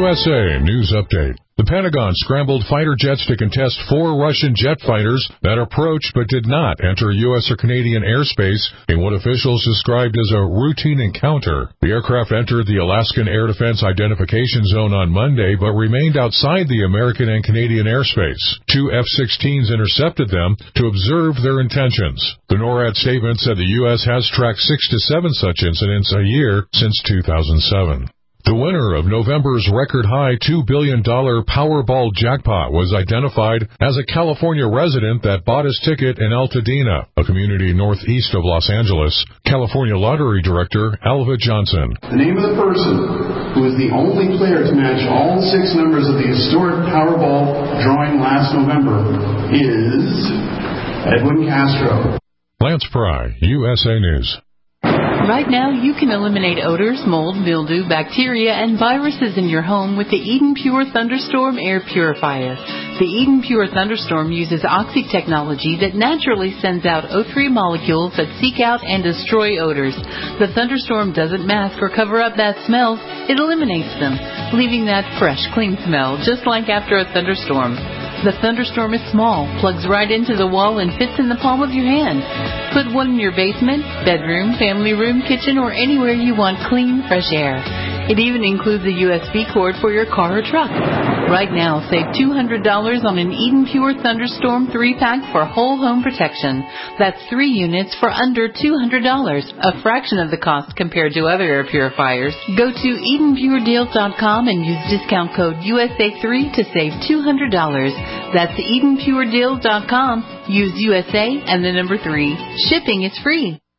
USA News Update. The Pentagon scrambled fighter jets to contest 4 Russian jet fighters that approached but did not enter U.S. or Canadian airspace in what officials described as a routine encounter. The aircraft entered the Alaskan Air Defense Identification Zone on Monday but remained outside the American and Canadian airspace. 2 F-16s intercepted them to observe their intentions. The NORAD statement said the U.S. has tracked 6 to 7 such incidents a year since 2007. The winner of November's record-high $2 billion Powerball jackpot was identified as a California resident that bought his ticket in Altadena, a community northeast of Los Angeles. California Lottery Director Alva Johnson. The name of the person who is the only player to match all 6 numbers of the historic Powerball drawing last November is Edwin Castro. Lance Pry, USA News. Right now, you can eliminate odors, mold, mildew, bacteria, and viruses in your home with the Eden Pure Thunderstorm Air Purifier. The Eden Pure Thunderstorm uses oxy technology that naturally sends out O3 molecules that seek out and destroy odors. The Thunderstorm doesn't mask or cover up bad smells, it eliminates them, leaving that fresh, clean smell, just like after a thunderstorm. The Thunderstorm is small, plugs right into the wall, and fits in the palm of your hand. Put one in your basement, bedroom, family room, kitchen, or anywhere you want clean, fresh air. It even includes a USB cord for your car or truck. Right now, save $200 on an Eden Pure Thunderstorm 3-pack for whole home protection. That's 3 units for under $200, a fraction of the cost compared to other air purifiers. Go to EdenPureDeals.com and use discount code USA3 to save $200. That's EdenPureDeals.com. Use USA and the number 3. Shipping is free.